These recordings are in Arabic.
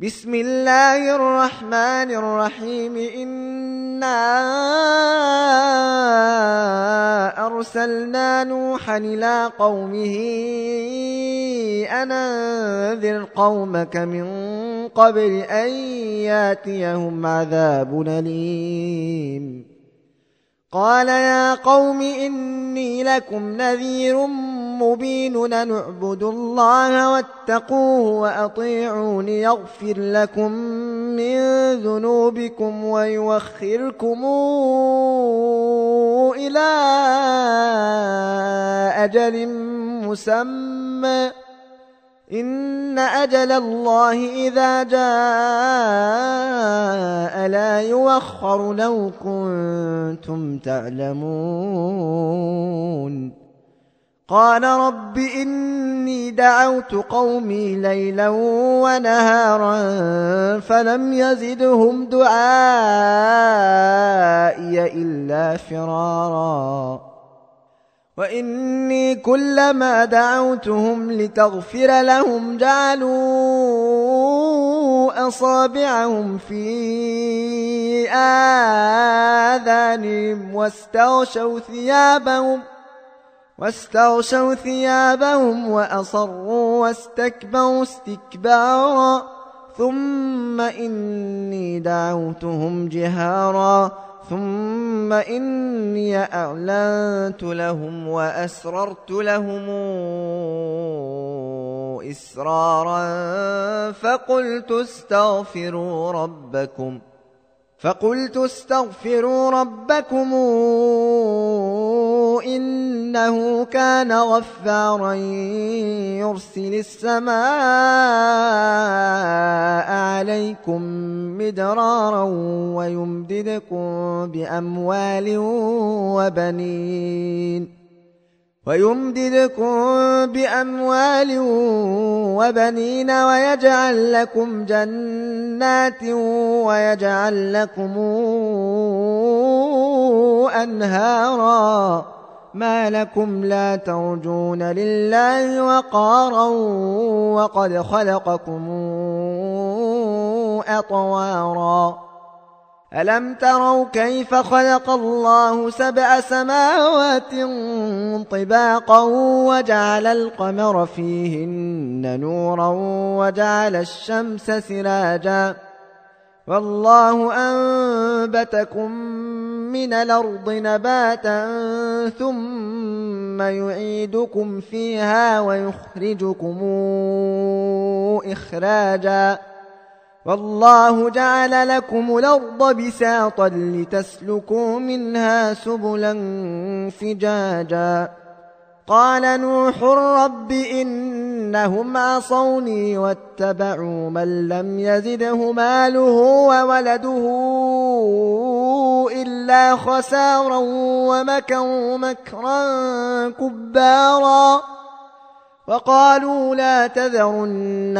بسم الله الرحمن الرحيم. إنا أرسلنا نوحا إلى قومه أن أنذر قومك من قبل أن ياتيهم عذاب أليم. قال يا قوم إني لكم نذير مبين أن اعبدوا الله واتقوه وأطيعون يغفر لكم من ذنوبكم ويوخركم إلى أجل مسمى إن أجل الله إذا جاء لا يؤخر لو كنتم تعلمون. قال رب إني دعوت قومي ليلا ونهارا فلم يزدهم دعائي إلا فرارا وإني كلما دعوتهم لتغفر لهم جعلوا أصابعهم في آذانهم واستغشوا ثيابهم وأصروا واستكبروا استكبارا ثم إني دعوتهم جهارا ثم إني أعلنت لهم وأسررت لهم إسرارا فقلت استغفروا ربكم إنه كان غفارا يرسل السماء عليكم مدرارا ويمددكم بأموال وبنين ويجعل لكم جنات ويجعل لكم أنهارا ما لكم لا ترجون لله وقارا وقد خلقكم أطوارا ألم تروا كيف خلق الله 7 سماوات طباقا وجعل القمر فيهن نورا وجعل الشمس سراجا والله أنبتكم من الأرض نباتا ثم يعيدكم فيها ويخرجكم إخراجا والله جعل لكم الأرض بساطا لتسلكوا منها سبلا فجاجا. قال نوح رب إنهم عصوني واتبعوا من لم يزده ماله وولده إلا خسارا ومكروا مكرا كبارا وقالوا لا تذرن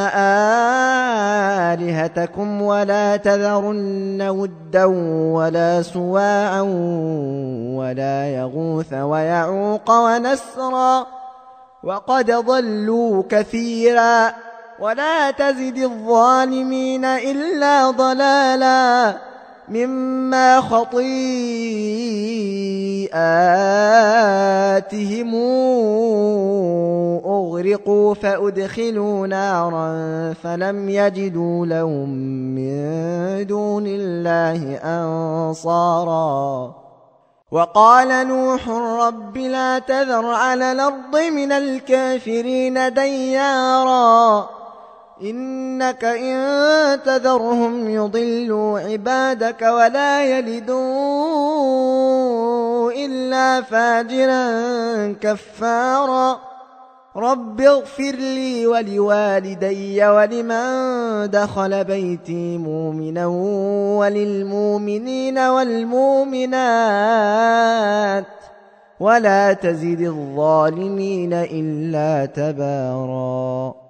آلهتكم ولا تذرن ودا ولا سواعا ولا يغوث ويعوق ونسرا وقد ضلوا كثيرا ولا تزد الظالمين إلا ضلالا مما خطيئاتهم أغرقوا فأدخلوا نارا فلم يجدوا لهم من دون الله أنصارا. وقال نوح رب لا تذر على الأرض من الكافرين ديارا إنك إن تذرهم يضلوا عبادك ولا يلدوا إلا فاجرا كفارا. رب اغفر لي ولوالدي ولمن دخل بيتي مؤمنا وللمؤمنين والمؤمنات ولا تزد الظالمين إلا تبارا.